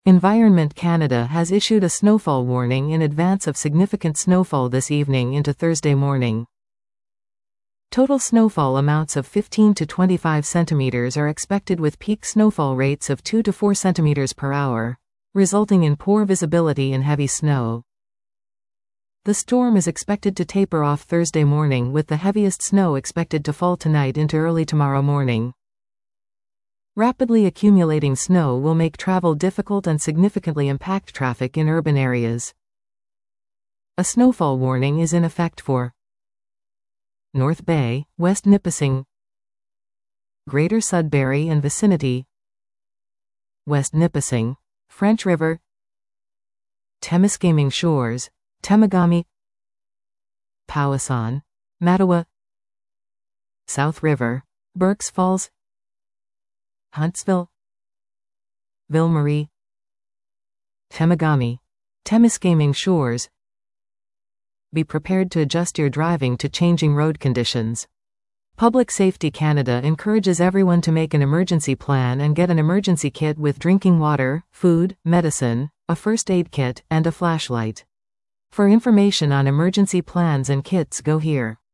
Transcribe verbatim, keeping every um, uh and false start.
Environment Canada has issued a snowfall warning in advance of significant snowfall this evening into Thursday morning. Total snowfall amounts of fifteen to twenty-five centimeters are expected with peak snowfall rates of two to four centimeters per hour, resulting in poor visibility and heavy snow. The storm is expected to taper off Thursday morning, with the heaviest snow expected to fall tonight into early tomorrow morning. Rapidly accumulating snow will make travel difficult and significantly impact traffic in urban areas. A snowfall warning is in effect for North Bay, West Nipissing, Greater Sudbury and vicinity, West Nipissing, French River, Temiskaming Shores, Temagami, Powassan, Mattawa, South River, Burkes Falls, Huntsville, Ville-Marie, Temagami, Temiskaming Shores. Be prepared to adjust your driving to changing road conditions. Public Safety Canada encourages everyone to make an emergency plan and get an emergency kit with drinking water, food, medicine, a first aid kit, and a flashlight. For information on emergency plans and kits, go here.